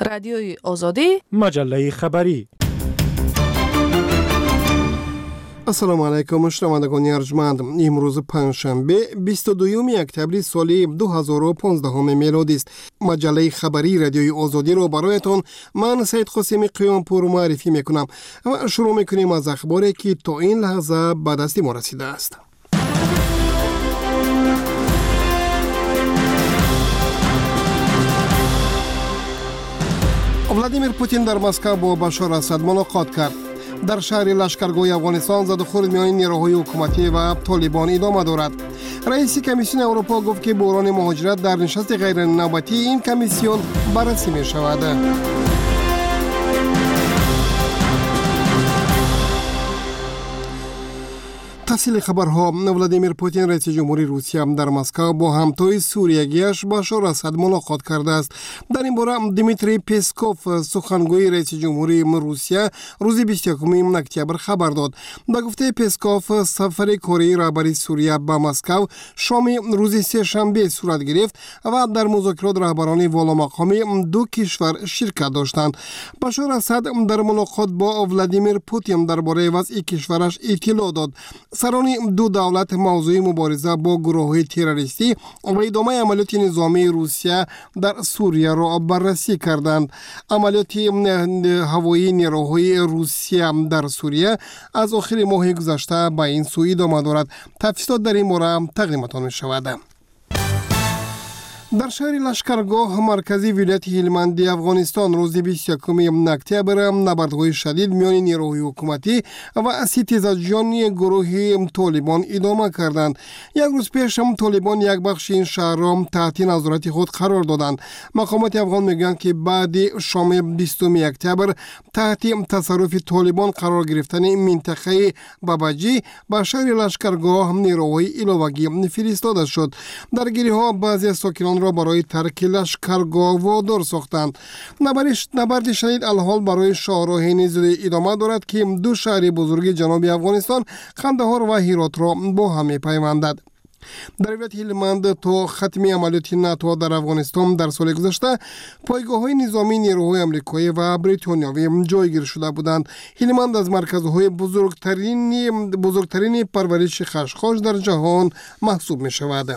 رادیوی آزادی، مجله خبری. السلام علیکم شنوندگان ارجمند. امروز پنجشنبه 22 اکتبر سال 2015 میلادی است. مجله خبری رادیوی آزادی را برایتان من سید قاسمی قیامپور معرفی میکنم و شروع میکنیم از اخباری که تا این لحظه به دست ما رسیده است. ولادیمیر پوتین در مسکو با بشار اسد ملاقات کرد. در شهر لشکرگاه افغانستان زد و خورد میان نیروهای حکومتی و طالبان ادامه دارد. رئیس کمیسیون اروپا گفت که بحران مهاجرت در نشست غیر نوبتی این کمیسیون بررسی می شود. تفصیل خبرها. ولادیمیر پوتین رئیس جمهوری روسیه در مسکو با همتای سوریگیش بشار اسد ملاقات کرده است. در این باره دیمیتری پسکوف سخنگوی رئیس جمهوری روسیه روز 21 اکتبر خبر داد. به گفته پسکوف سفر کره رهبری سوریه به مسکو شام روز سه‌شنبه صورت گرفت و در مذاکرات رهبران والامقامی دو کشور شرکت داشتند. بشار اسد در ملاقات با ولادیمیر پوتین درباره وضع کشورش اطلاع داد. سران دو دولت موضوع مبارزه با گروه‌های تروریستی و ادامه عملیات نظامی روسیه در سوریه را بررسی کردند. عملیات هوایی نیروهای روسیه در سوریه از آخر ماه گذشته به این سو ادامه دارد. تفصیلات در این باره تقدیمتان می‌شود. در شهر لشکرگاه مرکزی ولایت هلمند افغانستان روز 21 اکتبر نبردهای شدید میان نیروهای حکومتی و ستیزجویان گروه طالبان ادامه کردند. یک روز پیش هم طالبان یک بخش این شهر را تحت نظارت خود قرار دادند. مقامات افغان میگویند که بعد شام 20 اکتبر تحت تصرف طالبان قرار گرفتن این منطقه باباجی به شهر لشکرگاه نیروهای علاوگی فرستاده شد. درگیری‌ها بعضی ساکنان را برای ترک لشکرگاه وادار ساختند. نبرد شدید الحال برای شاهراه نیزه ادامه دارد که دو شهر بزرگ جنوبی افغانستان قندهار و هرات را با هم می‌پیوندد. در ولایت هلمند تا ختم عملیات ناتو در افغانستان در سال گذشته پایگاه‌های نظامی نیروهای آمریکایی و بریتانیایی جایگیر شده بودند. هلمند از مرکزهای بزرگترین پرورش خشخاش در جهان محسوب می‌شود.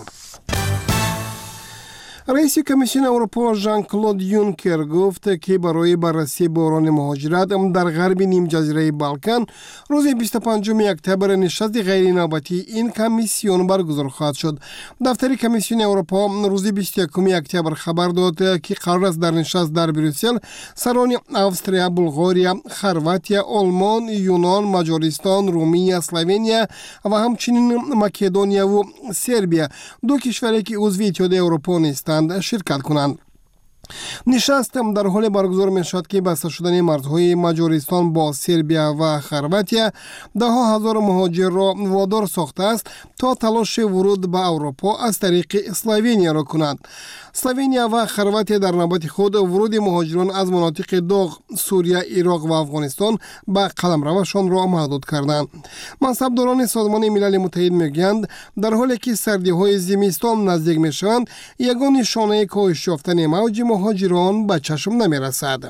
رئیس کمیسیون اروپا ژان کلود یونکر گفت که برای بررسی بحران مهاجرت در غرب نیم جزیره بالکان روز 25 اکتبر نشست غیر نوبتی این کمیسیون برگزار خواهد شد. دفتر کمیسیون اروپا روز 21 اکتبر خبر داد که قرار است در نشست در بروکسل سران استریا، بلغاریا، خرواتیا، آلمان، یونان، مجارستان، رومانیا، اسلوونیا و همچنین مکدونیا و سربیا، دو کشوری که عضو اتحادیه اروپا نیستند، شرکت کنند. نشست در حال برگزار می شود که بسته شدن مرزهای مجارستان با سربیا و خرواتیا ده ها هزار مهاجر را وادار ساخته است تا تلاش ورود به اروپا از طریق اسلوونیا را کنند. اسلوونیا و خرواتیا در نوبت خود ورود مهاجران از مناطق داغ سوریه، عراق و افغانستان به قلمروشان را محدود کردند. منصبداران سازمان ملل متحد میگویند در حالی که سردی‌های زمستان نزدیک میشوند یگان نشانه کاهش یافتن موج مهاجران به چشم نمیرسد.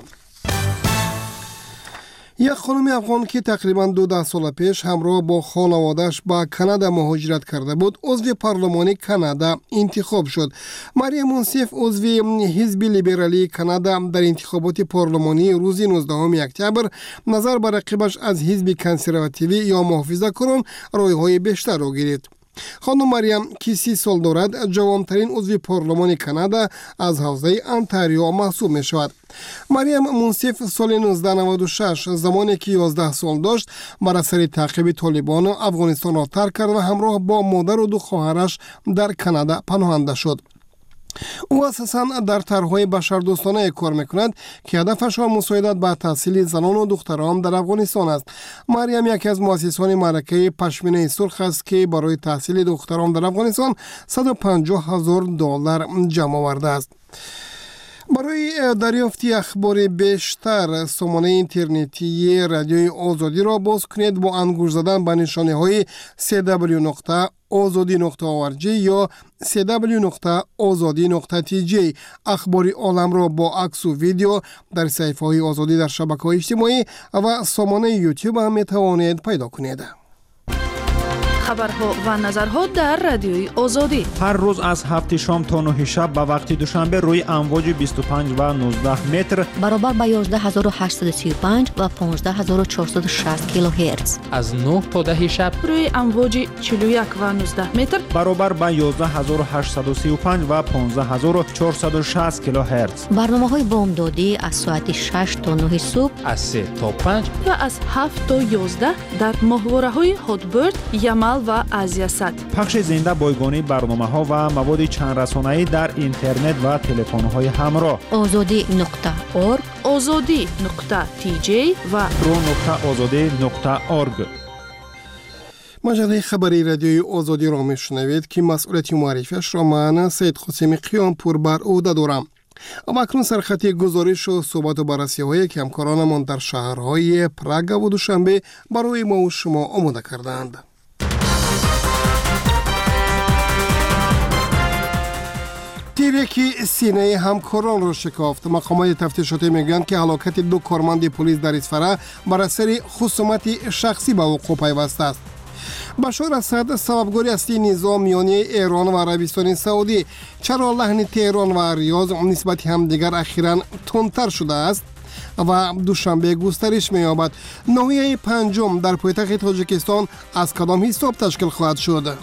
یک خانم افغان که تقریباً 12 سال پیش همراه با خانواده‌اش به کانادا مهاجرت کرده بود عضو پارلمان کانادا انتخاب شد. مریم منصف عضو حزب لیبرالی کانادا در انتخابات پارلمانی روز 19 اکتبر نظر بر رقیبش از حزب کنسرواتیوی یا محافظه‌کاران رای‌های بیشتر را گرفت. خانم مریم که 30 سال دارد جوانترین عضو پارلمان کانادا از حوزه انتاریو محسوب می شود. مریم منصف سال 1996 زمانی که 11 سال داشت بر اثر تعقیب طالبان افغانستان را ترک کرد و همراه با مادر و دو خواهرش در کانادا پناهنده شد. او اساساً در طرح‌های بشردوستانه کار می‌کند که هدفشان مساعدت به تحصیل زنان و دختران در افغانستان است. مریم یکی از مؤسسان معرکه پشمینه سرخ است که برای تحصیل دختران در افغانستان $150,000 جمع آورده است. برای دریافت اخبار بیشتر سامانه اینترنتی رادیوی آزادی را باز کنید با انگشت زدن به نشانه های www.azadi.org azadi.org یا www.azadi.tj. اخبار عالم را با عکس و ویدیو در صفحه‌های آزادی در شبکه‌های اجتماعی و سامانه یوتیوب هم می‌توانید پیدا کنید. خبرها و نظرها در رادیوی آزادی هر روز از 7 شام تا 9 شب به وقت دوشنبه روی امواج 25 و 19 متر برابر با 11835 و 15460 کیلوهرتز. از 9 تا 10 شب روی امواج 41 و 19 متر برابر با 11835 و 15460 کیلوهرتز. برنامه‌های بامدادی از ساعت 6 تا 9 صبح، از 3 تا 5 و از 7 تا 11 در ماهواره‌های هاتبرد، یمل و آزیاسات. پخش زنده بایگانی برنامه‌ها و مواد چند رسانه‌ای در اینترنت و تلفن‌های همراه. azadi.org، azadi.tj و pro.azadi.org. مجله خبری رادیوی آزادی را میشنوید که مسئولیت معرفیش را من سید قاسم قیامپور بر عهده دارم. اما اکنون سرخط گزارش و صحبت و بررسی های که همکارانمان در شهرهای پراگ و دوشنبه برای ما و شما آماده کردند. تیری که سینه همکاران را شکافت. مقامات تفتیشاتی میگویند که هلاکت 2 کارمند پلیس در اصفهان بر اثر خصومت شخصی به وقوع پیوسته است. بشار اسد سببگاری اصلی نزاع میان ایران و عربستان سعودی. چرا لحن تهران و ریاض نسبت همدیگر اخیراً تندتر شده است و دوشنبه گسترش می‌یابد؟ ناحیه پنجم در پایتخت تاجیکستان از کدام حساب تشکیل خواهد شد؟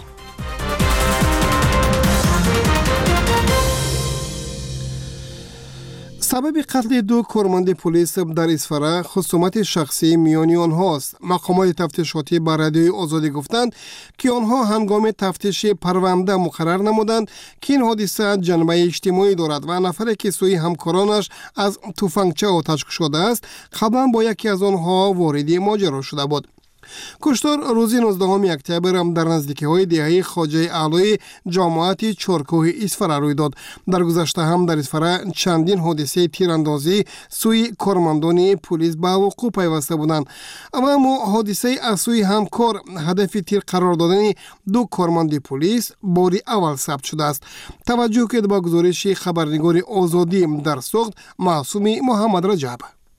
سبب قتل 2 کارمند پلیس در اصفهان خصومت شخصی میان آنهاست. مقامات تفتیشاتی بر رادیوی آزادی گفتند که آنها هنگام تفتیش پرونده مقرر نمودند که این حادثه جنبه اجتماعی دارد و نفر که سوی همکارانش از تفنگچه آتش شده است قبلا با یکی از آنها وارد ماجرا شده بود. کشتار روز 19 اکتبر در نزدیکی‌های دهه خواجه اعلی جماعت چارکوه اصفهان روی داد. در گذشته هم در اصفهان چندین حادثه تیراندازی سوی کارمندان پلیس به وقوع پیوسته بودند. اما حادثه از سوی همکار هدف تیر قرار دادن 2 کارمند پلیس بار اول ثبت شده است. توجه کنید به گزارش خبرنگار آزادی در سوخت معصوم محمد رجب.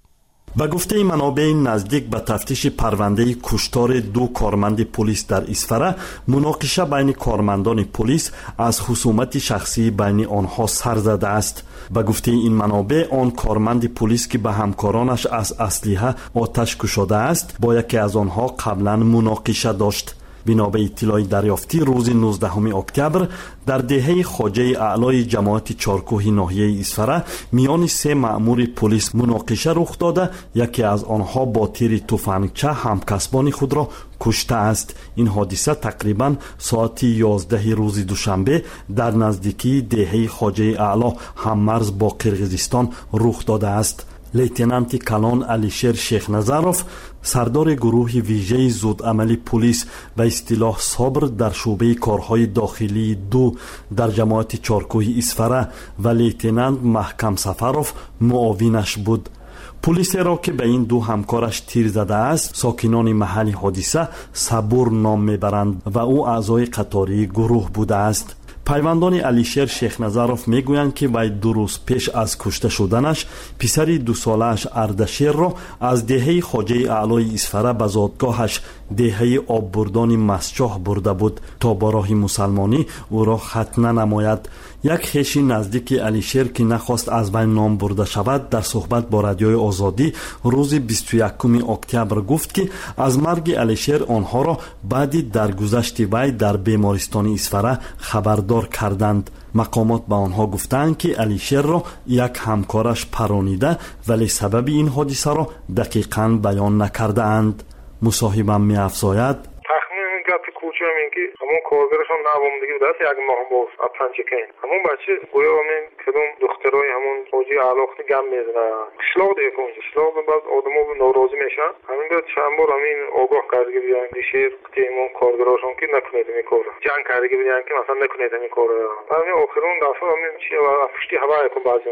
به گفته منابع نزدیک به تفتیش پرونده کشتار 2 کارمند پلیس در اصفهان، مناقشه بین کارمندان پلیس از خصومت شخصی بین آنها سر زده است. به گفته این منابع، آن کارمند پلیس که به همکارانش از اسلحه آتش کشیده است با یکی از آنها قبلا مناقشه داشت. بنا به اطلاع دریافتی روز 19 اکتبر در دهه خواجه اعلی جماعت چارکوه ناحیه اصفهان میان 3 مأمور پلیس مناقشه رخ داده، یکی از آنها با تیر تفنگچه همکسبان خود را کشته است. این حادثه تقریبا ساعت 11 روز دوشنبه در نزدیکی دهه خواجه اعلی هممرز با قرقیزستان رخ داده است. لیتنانت کلان علیشیر شیخ نظروف، سردار گروه ویژه زودعملی پلیس به اصطلاح صبر در شعبه کارهای داخلی 2 در جماعت چارکوه اصفهان و لیتنانت محکم سفروف معاونش بود. پلیس را که به این 2 همکارش تیر زده است ساکنان محل حادثه صبور نام میبرند و او اعضای قطاری گروه بوده است. پیوندان علیشیر شیخ نظروف میگویند که وی 2 روز پیش از کشته شدنش پسر 2 ساله‌اش اردشیر را از دهه خواجه اعلی اصفهان به زادگاهش دهه آببردان مسجح برده بود تا با راه مسلمانی او را ختنه نماید. یک خویش نزدیک علیشیر که نخواست از وی نام برده شود در صحبت با رادیوی آزادی روز 21 اکتبر گفت که از مرگ علیشیر آنها را بعد درگذشت وی در بیمارستان اصفهان خبردار کردند. مقامات به آنها گفتند که علیشیر را یک همکارش پرانیده ولی سبب این حادثه را دقیقاً بیان نکرده اند. مصاحبم می افزاید: گپی کوچه همین که همون کارگرشون نبوم دیگه دست یک ماه باز اپن چکین همون بچه گویا همین کدوم دخترای همون حاجی علاقه گم میزنه قشلاق دیگه کنج قشلاق بعد آدمو به ناراضی میشن. همین بعد چند بار همین آگاه کرده بیان دیشیر تیمون کارگراشون که نکنید این کارو جنگ کرده بیان که مثلا نکنید این کارو. همین آخرون دفعه همین چی و افشتی هوا کن بعضی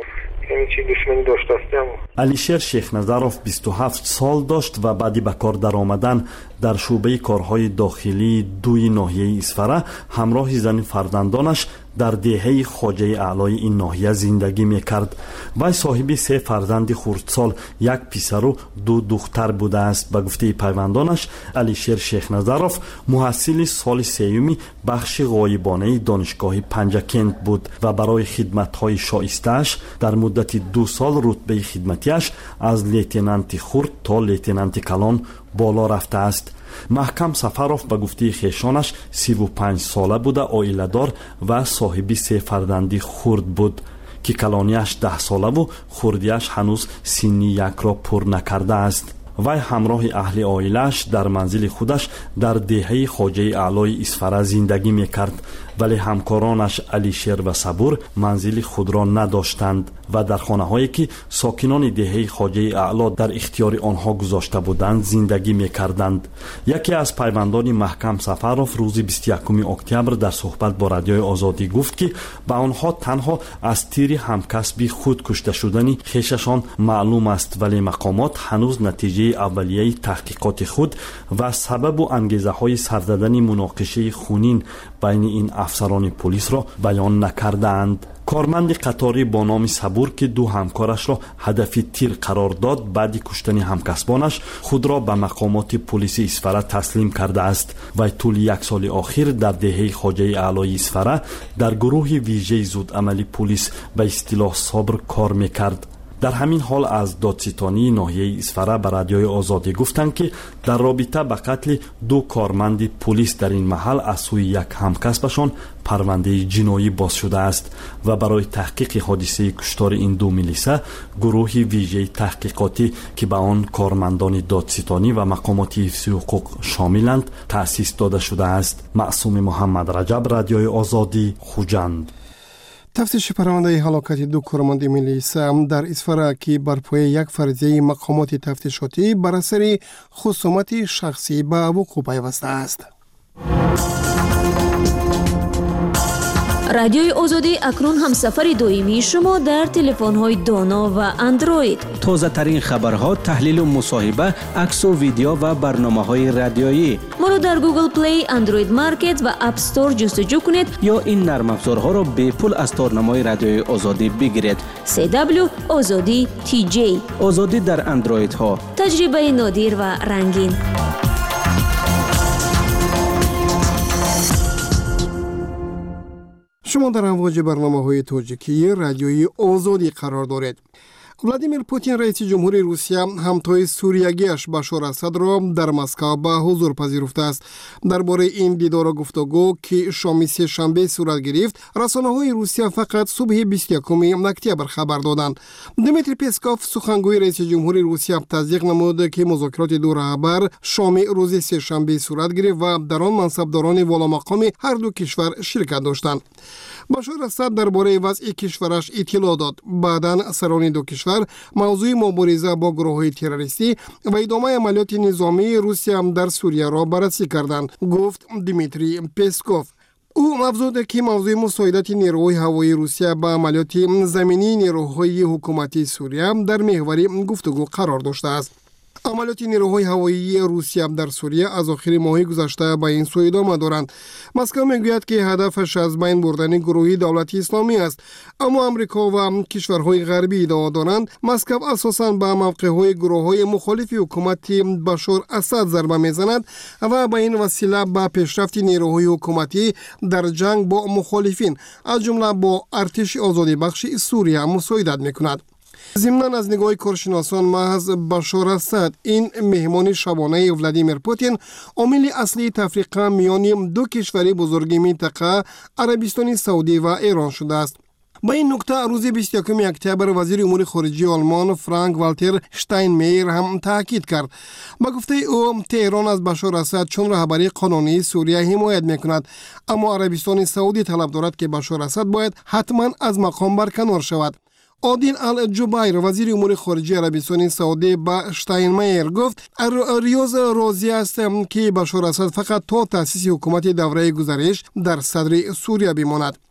این چی دشمنی داشته استم. алишер шехназаров 27 сол дошт ва баъди ба кор даромадан дар шӯъбаи корҳои дохилии дуи ноҳияи исфара ҳамроҳи зани фарзандонаш дар деҳаи хоҷаи аълои ин ноҳия зиндагӣ мекард. вай соҳиби 3 фарзанди хурдсол, 1 писару 2 духтар будааст. ба гуфтаи пайвандонаш, алишер шехназаров муҳассили соли сеюми бахши ғоибонаи донишгоҳи панҷакент буд ва барои хидматҳои шоистааш дар муддати 2 сол рутбаи хидматиаш аз лейтенанти хурд то лейтенанти калон боло рафтааст. маҳкам сафаров ба гуфтаи хешонаш 35 сола буда оиладор ва соҳиби 3 фарзанди хурд буд ки калониаш 10 солаву хурдиаш ҳанӯз синни 1-ро пур накардааст. вай ҳамроҳи аҳли оилааш дар манзили худаш дар деҳаи хоҷаи аълои исфара зиндагӣ мекард, вале ҳамкоронаш алишер ва сабур манзили худро надоштанд ва дар хонаҳое ки сокинони деҳаи хоҷаи аъло дар ихтиёри онҳо гузошта буданд зиндагӣ мекарданд. яке аз пайвандони маҳкам сафаров рӯзи 21 октябр дар суҳбат бо радиои озодӣ гуфт ки ба онҳо танҳо аз тири ҳамкасби худ кушта шудани хешашон маълум аст, вале мақомот ҳанӯз натиҷаи аввалияи таҳқиқоти худ ва сабабу ангезаҳои сарзадани муноқишаи хунин байни ин афсарони пулисро баён накардаанд. корманди қаторӣ бо номи сабур ки 2 ҳамкорашро ҳадафи тир қарор дод, баъди куштани ҳамкасбонаш худро ба мақомоти пулиси исфара таслим кардааст. вай тӯли 1 соли охир дар деҳаи хоҷаи аълои исфара дар гурӯҳи вижаи зудамали пулис ба истилоҳ собр кор мекард. дар ҳамин ҳол аз додситонии ноҳияи исфара ба радиои озодӣ гуфтанд ки дар робита ба қатли 2 корманди пулис дар ин маҳал аз сӯи 1 ҳамкасбашон парвандаи ҷиноӣ боз шудааст ва барои таҳқиқи ҳодисаи куштори ин 2 милиса гурӯҳи вижаи таҳқиқотӣ ки ба он кормандони додситонӣ ва мақомоти ҳифзи ҳуқуқ шомиланд таъсис дода шудааст. маъсуми муҳаммад раҷаб, радиои озодӣ, хуҷанд. тафтиши парвандаи ҳалокати 2 корманди милиса дар исфара ки бар пояи як фарзияи мақомоти тафтишотӣ бар асари хусумати шахсӣ ба вуқӯъ пайваста аст. радиои озодӣ акнун ҳамсафари доимии шумо дар телефонҳои доно ва андроид. тозатарин хабарҳо, таҳлилу мусоҳиба, аксу видео ва барномаҳои радиоӣ. моро дар Google Play, Android Market ва App Store ҷустуҷӯ кунед ё ин нармафзорҳоро бепул аз торнамои радиои озодӣ бигиред. CW Озодӣ TJ. озодӣ дар андроидҳо. таҷрибаи нодир ва рангин. шумо дар амвоҷи барномаҳои тоҷикии радиои озодӣ қарор доред. владимир Путин раиси ҷумҳури Русия ҳамтои суриягиаш Башор Асадро дар Москва ба ҳузур пазируфтааст. дар бораи ин дидору гуфтугӯ ки шоми сешанбе сурат гирифт, расонаҳои Русия фақат субҳи 21 октябр хабар доданд. Дмитрий Песков, сухангӯи раиси ҷумҳури Русия, тасдиқ намуд ки музокироти ду раҳбар шоми рӯзи сешанбе сурат гирифт ва дар он мансабдорони воломақоми ҳарду кишвар ширкат доштанд. Башор Асад дар бораи вазъи кишвараш иттилоъ дод. баъдан сарони ду кишвар мавзӯи мубориза бо гурӯҳҳои террористӣ ва идомаи амалиёти низомии Русия дар Сурияро баррасӣ карданд, гуфт Дмитрий Песков. ӯ афзуд ки мавзӯи мусоидати нерӯҳои ҳавоии Русия ба амалиёти заминии нерӯҳои ҳукуматии Сурия дар меҳвари гуфтугӯ қарор доштааст. амалиёти нерӯҳои ҳавоии Русия дар Сурия аз охири моҳи гузашта ба ин сӯ идома доранд. Москва мегӯяд ки ҳадафаш аз байн бурдани гурӯҳи давлати исломӣ аст, аммо амрико ва кишварҳои ғарбӣ иддао доранд Москва асосан ба мавқеъҳои гурӯҳҳои мухолифи ҳукумати Башор Асад зарба мезанад ва ба ин васила ба пешрафти нерӯҳои ҳукуматӣ дар ҷанг бо мухолифин, аз ҷумла бо артиши озодибахши Сурия мусоидат мекунад. зимнан аз нигоҳи коршиносон маҳз Башор Асад, ин меҳмони шабонаи Владимир Путин, омили аслии тафриқа миёни 2 кишвари бузурги минтақа Арабистони Саудӣ ва Эрон шудааст. ба ин нукта рӯзи 21 октябр вазири умури хориҷии Олмон Франк Валтер Штайнмейер ҳам таъкид кард. ба гуфтаи ӯ, Теҳрон аз Башор Асад чун раҳбари қонунии Сурия ҳимоят мекунад, аммо Арабистони Саудӣ талаб дорад ки Башор Асад бояд ҳатман аз мақом барканор шавад. Один Ал-Ҷубайр, вазири умури хориҷии Арабистони Саудӣ, ба Штайнмайер гуфт, Риёз розӣ аст ки Башор Асад фақат то таъсиси ҳукумати давраи гузариш дар садри Сурия бимонад.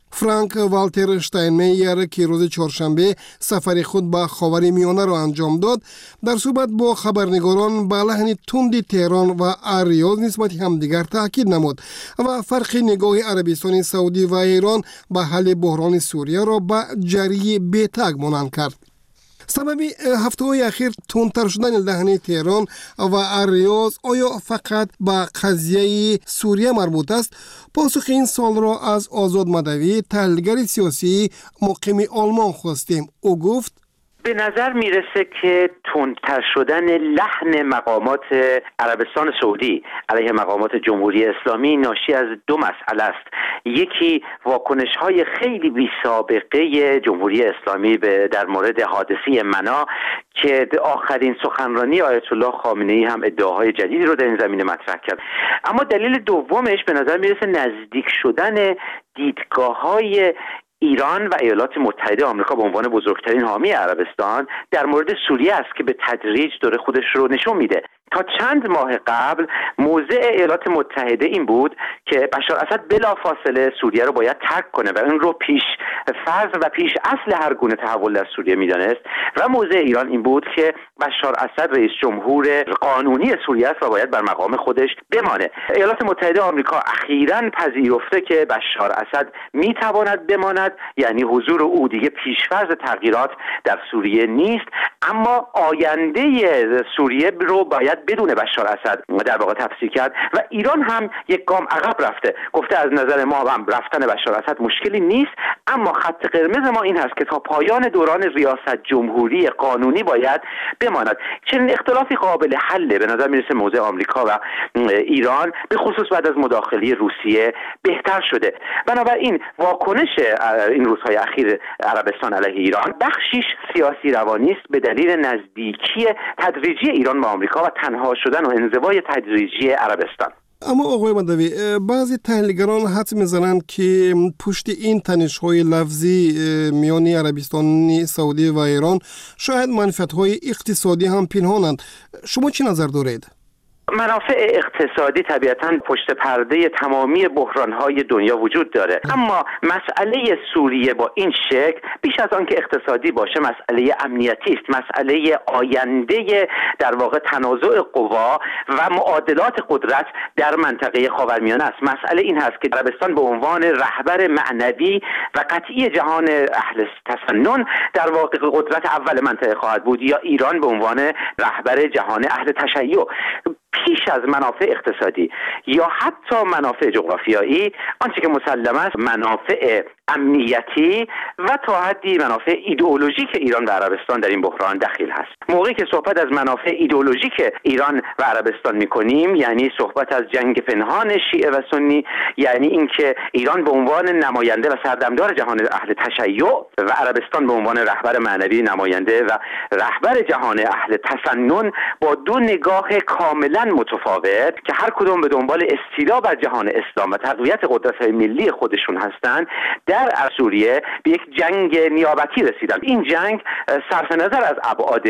فرانک والتر شتاینمیر که روز چهارشنبه سفر خود به خاورمیانه را انجام داد، در صحبت با خبرنگاران به لحن تند تهران و ریاض نسبت همدیگر تاکید نمود و فرق نگاه عربستان سعودی و ایران به حل بحران سوریه را به جری بی‌تگ مانند کرد. سبب هفته‌های اخیر تندتر شدن لحن تهران و ریاض آیا فقط به قضیه سوریه مربوط است؟ پاسخ این سال را از آزاد مدوی، تحلیلگر سیاسی مقیم آلمان خواستیم. او گفت به نظر میرسه که تندتر شدن لحن مقامات عربستان سعودی علیه مقامات جمهوری اسلامی ناشی از دو مسئله است. یکی واکنش‌های خیلی بی سابقه جمهوری اسلامی در مورد حادثه منا که آخرین سخنرانی آیت الله خامنه‌ای هم ادعاهای جدیدی رو در این زمینه مطرح کرد. اما دلیل دومش به نظر میرسه نزدیک شدن دیدگاه‌های ایران و ایالات متحده آمریکا به عنوان بزرگترین حامی عربستان در مورد سوریه است که به تدریج داره خودش رو نشون میده. تا چند ماه قبل موضع ایالات متحده این بود که بشار اسد بلافاصله سوریه رو باید ترک کنه و این رو پیش فرض و پیش اصل هر گونه تحول در سوریه میدانست و موضع ایران این بود که بشار اسد رئیس جمهور قانونی سوریه است و باید بر مقام خودش بمانه. ایالات متحده آمریکا اخیراً پذیرفته که بشار اسد میتواند بماند، یعنی حضور او دیگه پیش‌فرض تغییرات در سوریه نیست، اما آینده سوریه رو باید بدون بشار اسد در واقع تفسیر کرد و ایران هم یک گام عقب رفته، گفته از نظر ما هم رفتن بشار اسد مشکلی نیست، اما خط قرمز ما این هست که تا پایان دوران ریاست جمهوری قانونی باید بماند. چنین اختلافی قابل حله به نظر میرسه موضع آمریکا و ایران به خصوص بعد از مداخله روسیه بهتر شده. بنابراین واکنش این روزهای اخیر عربستان علیه ایران بخشیش سیاسی روانی است به دلیل نزدیکی تدریجی ایران به آمریکا و تنها شدن و انزوای تدریجی عربستان. اما آقای مدوی، بعضی تحلیلگران حدس میزنند که پشت این تنش‌های لفظی میان عربستان سعودی و ایران شاید منفعت‌های اقتصادی هم پنهانند. شما چی نظر دارید؟ منافع اقتصادی طبیعتاً پشت پرده تمامی بحران‌های دنیا وجود داره، اما مسئله سوریه با این شکل بیش از آن که اقتصادی باشه مسئله امنیتی است، مسئله آینده در واقع تنازع قوا و معادلات قدرت در منطقه خاورمیانه است. مسئله این هست که عربستان به عنوان رهبر معنوی و قطعی جهان اهل تسنن در واقع قدرت اول منطقه خواهد بود یا ایران به عنوان رهبر جهان اهل تشیع. پیش از منافع اقتصادی یا حتی منافع جغرافیایی، آنچه که مسلم است منافع امنیتی و تا حدی منافع ایدئولوژیک ایران و عربستان در این بحران دخیل هست. موقعی که صحبت از منافع ایدئولوژیک ایران و عربستان می‌کنیم، یعنی صحبت از جنگ پنهان شیعه و سنی، یعنی اینکه ایران به عنوان نماینده و سردمدار جهان اهل تشیع و عربستان به عنوان رهبر معنوی نماینده و رهبر جهان اهل تسنن با دو نگاه کاملا متفاوت که هر کدوم به دنبال استیلا بر جهان اسلام و تقویت قدرت‌های ملی خودشون هستند، در سوریه به یک جنگ نیابتی رسیدن. این جنگ صرف نظر از ابعاد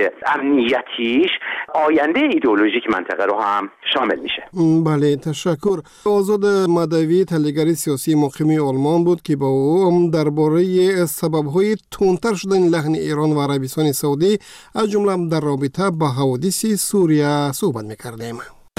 امنیتیش آینده ایدئولوژیک منطقه رو هم شامل میشه. بله، تشکر. آزاد مدوی، تحلیلگر سیاسی مقیم آلمان بود که با او درباره سبب‌های تندتر شدن لحن ایران و عربستان سعودی از جمله در رابطه با حوادث سوریه صحبت می‌کردیم.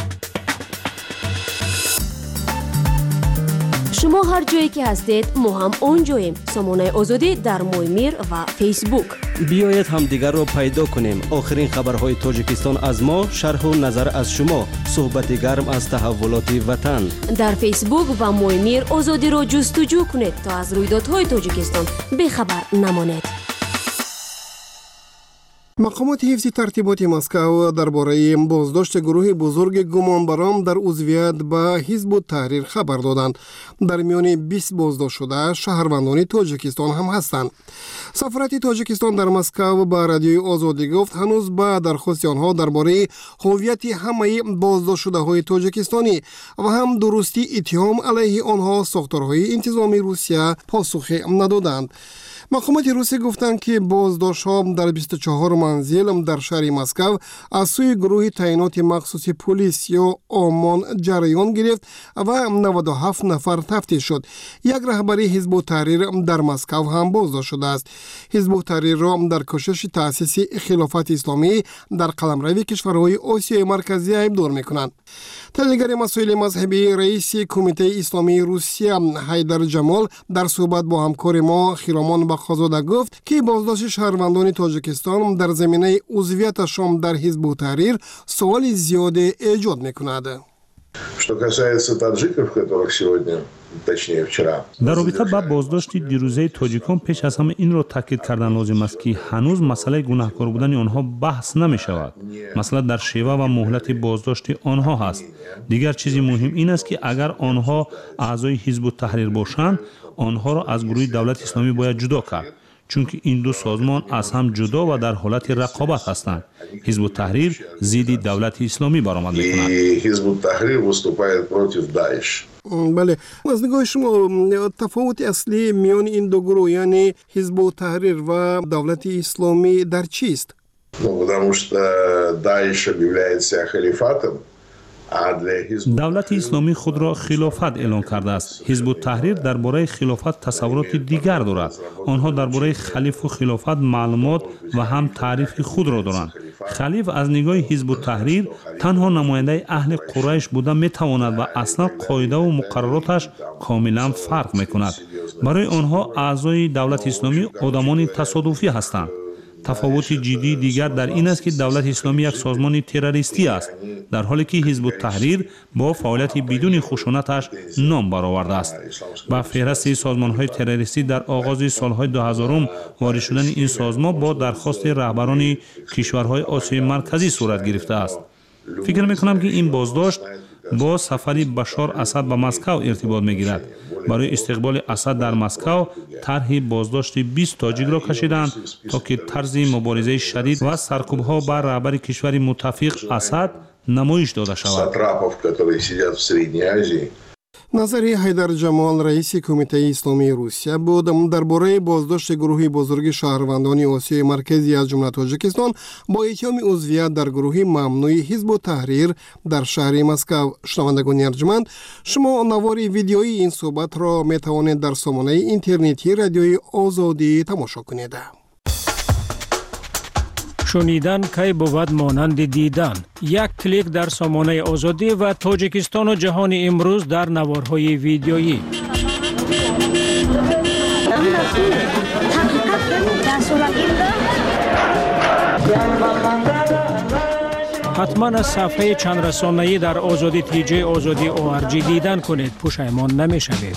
شما هر جایی که هستید ما هم اونجاییم. سامانه آزادی در مویمیر و فیسبوک. بیایید همدیگر رو پیدا کنیم. آخرین خبرهای تاجیکستان از ما، شرح و نظر از شما، صحبت گرم از تحولات وطن. در فیسبوک و مویمیر آزادی رو جستجو کنید تا از رویدادهای تاجیکستان بیخبر نمانید. مقامات حفظ ترتیبات مسکو درباره بازداشت گروه بزرگ گمانبران در عضویت به حزب التحریر خبر دادند. در میان 20 بازداشت شده شهروندان تاجیکستان هم هستند. سفارت تاجیکستان در مسکو به رادیوی آزادی گفت هنوز به درخواست آنها درباره هویت همه بازداشت شده های تاجیکستانی و هم درستی اتهام علیه آنها ساختارهای انتظامی روسیه پاسخ ندادند. مقامات روسیه گفتند که بازداشت‌ها در 24 منزل در شهر مسکو از سوی گروه تعینات مخصوص پلیس یا آمان جریان گرفت و 97 نفر تفتیش شد. یک رهبری حزب التحریر در مسکو هم بازداشت شده است. حزب التحریر را در کوشش تأسیس خلافت اسلامی در قلمرو کشورهای آسیای مرکزی ابدار می‌کنند. تحلیلگر مسائل مذهبی رئیس کمیته اسلامی روسیه حیدر جمال در صحبت با همکار ما خیرامان بخازاده گفت که بازداشت شهروندان تاجیکستان در زمینه عضویتشان در حزب التحریر سوال زیاد ایجاد می‌کند. Что касается таджиков, которых сегодня, точнее вчера. در رابطه با بازداشت دیروزه تاجیکان پیش از همه این را تاکید کردن لازم است که هنوز مسئله گناهکار بودن آنها بحث نمی شود. مسئله در شیوه و مهلت بازداشت آنها هست. دیگر چیزی مهم این است که اگر آنها اعضای حزب التحریر باشند، آنها را از گروه دولت اسلامی باید جدا کرد. چون که این دو سازمان از هم جدا و در حالت رقابت هستند. حزب التحریر ضد دولت اسلامی برآمد می‌کند. حزب التحریر выступает против داعش. بله، از نگاه شما تفاوت اصلی میان این دو گروه یعنی حزب التحریر و دولت اسلامی در چیست؟ потому что داعش объявляет себя халифатом. دولت اسلامی خود را خلافت اعلان کرده است. حزب التحریر درباره خلافت تصورات دیگر دارد. آنها درباره خلیفه و خلافت معلومات و هم تعریف خود را دارند. خلیف از نگاه حزب التحریر تنها نماینده اهل قریش بوده میتواند و اصلا قاعده و مقرراتش کاملا فرق میکند. برای آنها اعضای دولت اسلامی آدمان تصادفی هستند. تفاوت جدی دیگر در این است که دولت اسلامی یک سازمان تروریستی است، در حالی که حزب التحریر با فعالیت بدون خشونتش نام برآورده است. با فهرست سازمان‌های تروریستی در آغاز سال‌های 2000 وارد شدن این سازمان با درخواست رهبران کشورهای آسیای مرکزی صورت گرفته است. فکر می‌کنم که این بازداشت با سفری بشار اسد به مسکو ارتباط می‌گیرد. برای استقبال اسد در مسکو طرح بازداشت 20 تاجیک را کشیدند تا که طرز مبارزه شدید و سرکوب‌ها بر رهبر کشور متفق اسد نمایش داده شود. نظر حیدر جمال رئیس کمیته اسلامی روسیه بود درباره بازداشت گروه بزرگ شهروندان آسیای مرکزی از جمله تاجیکستان با اتهام عضویت در گروه ممنوع حزب التحریر در شهر مسکو. شنوندگان ارجمند، شما نوار ویدیویی این صحبت را می توانید در سامانه اینترنتی رادیوی آزادی تماشا کنید. شنیدن کی بود مانند دیدن. یک کلیک در سامانه آزادی و تاجیکستان و جهان امروز در نوارهای ویدیویی. حتما از صفحه چند رسانه‌ای در آزادی تیجی آزادی ORG دیدن کنید، پشیمان نمی‌شوید.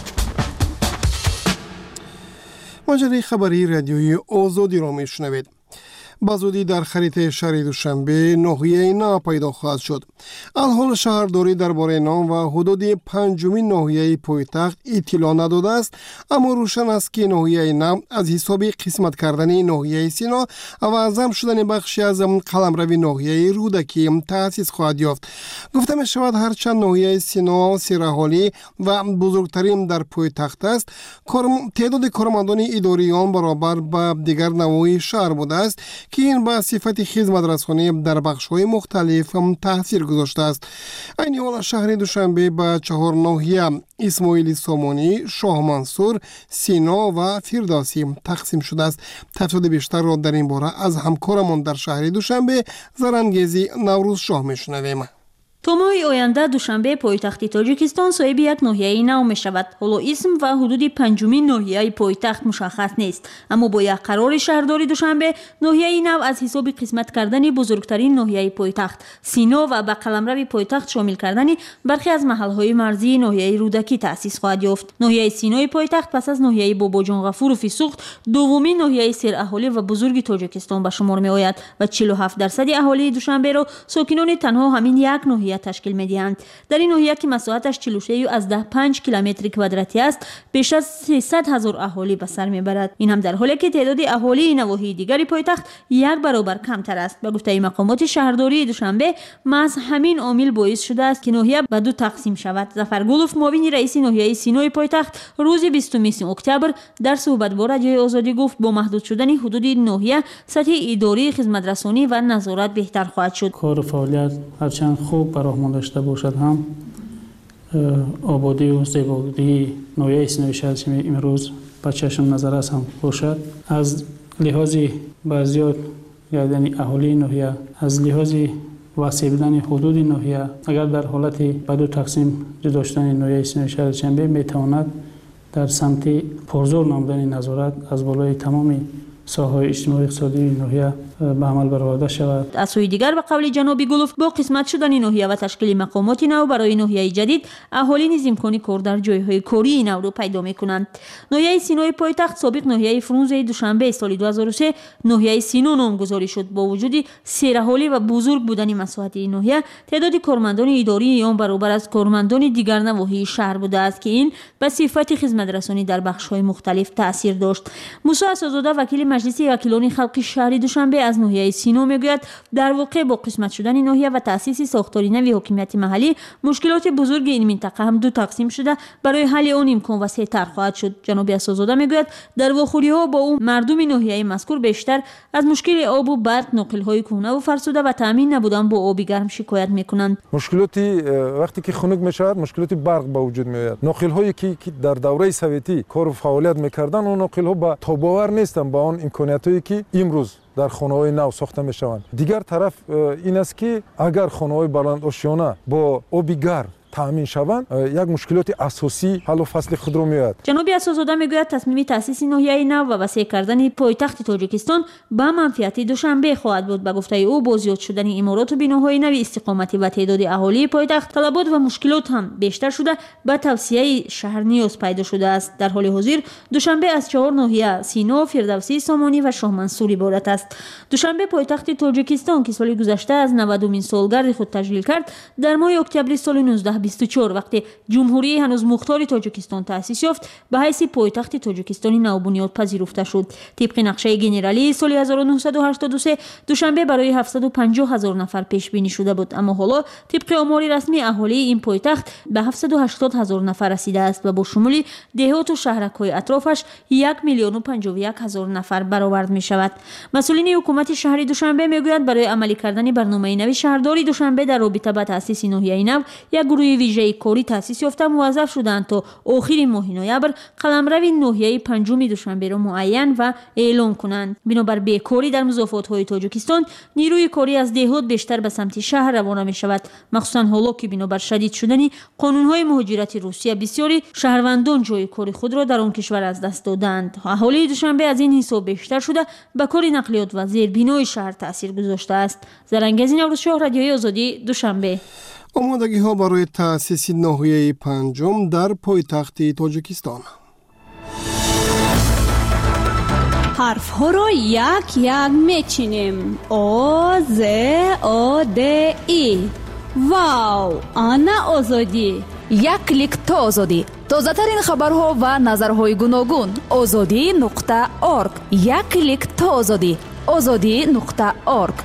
مجله خبری رادیوی آزادی را میشنوید. بزودی در خریطه شهر دوشنبه ناحیه نو پیدا خواهد شد. الحال شهرداری درباره نام و حدود پنجمین ناحیه پایتخت اطلاع نداده است، اما روشن است که ناحیه نو از حساب قسمت کردن ناحیه سینا و اعظم شدن بخشی از قلمرو ناحیه رودکی تأسیس خواهد یافت. گفته می شود هرچند ناحیه سینا سرحالی و بزرگترین در پایتخت است، تعداد کارمندان اداری آن برابر با دیگر نواحی شهر بوده است که این با صفت خدمت رسانی در بخش‌های مختلف تاثیر گذاشته است. این حال شهر دوشنبه با 4 ناحیه اسماعیل سامانی، شاه منصور، سینا و فردوسی تقسیم شده است. تفصیل بیشتر را در این باره از همکارمان در شهر دوشنبه زرانگیزی نوروز شاه میشنویم. تا ماه آینده دوشنبه پایتخت تاجیکستان صاحب یک ناحیه نو می شود. حالا اسم و حدود پنجمین ناحیه پایتخت مشخص نیست، اما با یک قرار شهرداری دوشنبه ناحیه نو از حساب قسمت کردن بزرگترین ناحیه پایتخت سینا و به قلمرو پایتخت شامل کردن برخی از محلهای مرزی ناحیه رودکی تأسیس خواهد یافت. ناحیه سینای پایتخت پس از ناحیه باباجان غفور و فیسوخت دومین ناحیه سراحالی و بزرگ تاجیکستان به شمار می آید و 47% اهالی دوشنبه را ساکنان تنها همین یک ناحیه ناحیه تشکیل می‌دهند. در این ناحیه که مساحتش 46.5 کیلومتر کوادراتی است، بیش از 300,000 اهالی به سر میبرد. این هم در حالی که تعداد اهالی نواحی دیگری پایتخت 1 برابر کمتر است. به گفته مقامات شهرداری دوشنبه، محض همین عامل باعث شده است که ناحیه به دو تقسیم شود. ظفرگلوف، معاون رئیس ناحیه سینوی پایتخت، روز 20 اکتبر در صحبت با رادیوی آزادی گفت با محدود شدن حدود ناحیه، سطح اداری، خدمت‌رسانی و نظارت بهتر خواهد شد. کار فعالیت هرچند خوب برآمد داشته باشد هم آبادی و زیبایی ناحیه سینوی شهر امروز به چشم نظر است هم باشد. از لحاظ بعضیات یعنی اهالی ناحیه، از لحاظ وسیع بودن حدود ناحیه، اگر در حالت به دو تقسیم داشتن ناحیه سینوی شهر چنبه میتواند در سمت پرزور نامدن نظارت از بالای تمام ساحه‌های اجتماعی اقتصادی ناحیه به عمل برآورده شود. از سوی دیگر به قول جناب گلوف، با قسمت شدن ناحیه و تشکیل مقامات نو برای ناحیه جدید، اهالی نیز امکان کار در جایهای کاری نو را پیدا می‌کنند. ناحیه سینوی پایتخت سابق ناحیه فرونزه دوشنبه سال 2003 ناحیه سینو نامگذاری شد. با وجود سیرحالی و بزرگ بودن مساحت این ناحیه، تعداد کارمندان اداری آن برابر از کارمندان دیگر نواحی شهر بوده است که این به صفت خدمت‌رسانی در بخش‌های مختلف تاثیر داشت. موسی اسدزاده، وکیل مجلس وکیلان خلق شهری دوشنبه، از ناحیه سینو میگوید در واقع با قسمت شدن ناحیه و تأسیس ساختاری نوی حکومت محلی، مشکلات بزرگ این منطقه هم دو تقسیم شده برای حل آن امکان وسیع‌تر خواهد شد. جناب اسدزاده میگوید در واخوری‌ها با او مردم ناحیه مذکور بیشتر از مشکل آب و برق، ناقل‌های کهنه و فرسوده و تامین نبودن با آب گرم شکایت میکنند. مشکلاتی وقتی که خنک میشود، مشکلات برق به وجود میاد. ناقل‌هایی که در دوره سوویتی کار و فعالیت میکردن، اون ناقل‌ها با تاباور نیستن با آن امکاناتی که امروز در خانه‌های نو ساخته میشوند. دیگر طرف این است که اگر خانه‌های بلند آشیانه با آب گرم تامین شوند، یک مشکلات اساسی حل و فصل خود را میاد. جناب اسدزاده میگوید تصمیم تأسیس ناحیه نو و وسیع کردن پایتخت تاجیکستان به منفعت دوشنبه خواهد بود. به گفته او، با زیاد شدن عمارات و بناهای نو استقامتی و تعداد اهالی پایتخت، طلبات و مشکلات هم بیشتر شده به توسعه شهر نیاز پیدا شده است. در حال حاضر دوشنبه از 4 ناحیه سینا، فردوسی، سامانی و شاه منصور عبارت است. دوشنبه پایتخت تاجیکستان که سال گذشته از 90مین سالگرد خود تجلیل کرد، در ماه اکتبر سال 1924 وقتی جمهوری هنوز مختار تاجیکستان تأسیس یافت، به حیث پایتخت تاجیکستان نو بنیاد پذیرفته شد. طبق نقشه گنرالی سال 1983 دوشنبه برای 750,000 نفر پیش بینی شده بود، اما حالا طبق آمار رسمی اهالی این پایتخت به 780,000 نفر رسیده است و با شمول دهات و شهرک‌های اطرافش 1,051,000 نفر برآورد می شود. مسئولین حکومت شهری دوشنبه میگویند برای عملی کردن برنامه نوی شهرداری دوشنبه در رابطه با تأسیس ناحیه نو، یک گروه ویژه کاری تأسیس یافته موظف شدند تا آخر ماه نوامبر قلمرو ناحیه پنجم دوشنبه را معین و اعلام کنند. بنابر بیکاری در مضافات‌های تاجیکستان، نیروی کاری از دهات بیشتر به سمت شهر روانه می شود، مخصوصا حالا که بنابر شدید شدن قانون‌های مهاجرت روسیه بسیاری شهروندان جای کار خود را در آن کشور از دست دادند. اهالی دوشنبه از این حساب بیشتر شده به کار نقلیات و زیربنای شهر تاثیر گذاشته است. زرنگزی نوروزشاه، رادیوی آزادی، دوشنبه. آمادگی ها برای تأسیس ناحیه پنجم در پایتخت تاجیکستان. حرف ها را یک یک میچینیم. آ ز آ د ای. واو، آنا آزادی. یک کلیک تا آزادی. تازه ترین خبرها و نظرهای گوناگون. azadi.org. یک کلیک تا آزادی. azadi.org.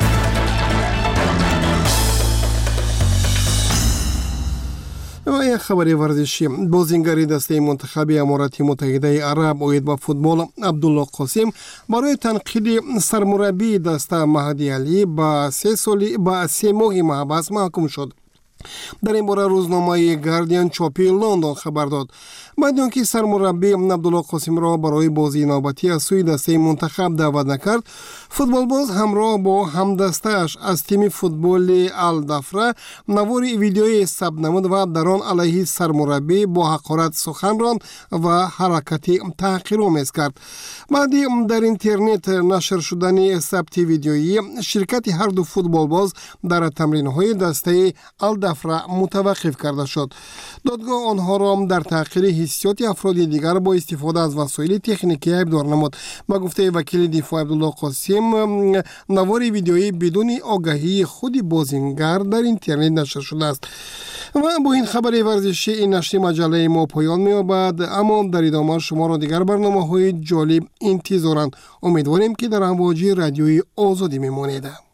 و یک خبری ورزشی. بازیگر دسته منتخب امارات متحده عرب اوید با فوتبال عبدالله قاسم برای تنقیح سرمربی دسته مهدی علی با 3 ماه محبس محکوم شد. در این باره روزنامه گاردین چاپی لندن خبر داد. بعد اینکه سرمربی عبدالله قاسم را برای بازی نوبتی از سوی دسته منتخب دعوت نکرد، فوتبال باز همراه با همدستش از تیم فوتبال الدفره نواری ویدیوی ثبت نمود و در آن علیه سرمربی با حقارت سخن راند و حرکتی تحقیرآمیز کرد. بعد در اینترنت نشر شدن ثبت ویدیویی، شرکت هر دو فوتبال باز در تمرین‌های دسته الدفره نفر را متوقف کرده شد. دادگاه آنها را در تحقیر حیثیت افراد دیگر با استفاده از وسایل تکنیکی ایبدار نمود. با گفته وکیل دفاع عبدالله قاسم، نوار ویدیویی بدون آگاهی خود بازیگر در اینترنت نشر شده است. و با این خبر ورزشی این نشر مجله ما پایان می‌یابد، اما در ادامه شما را دیگر برنامه‌های جالب انتظارند. امیدواریم که در امواج رادیوی آزادی میمانید.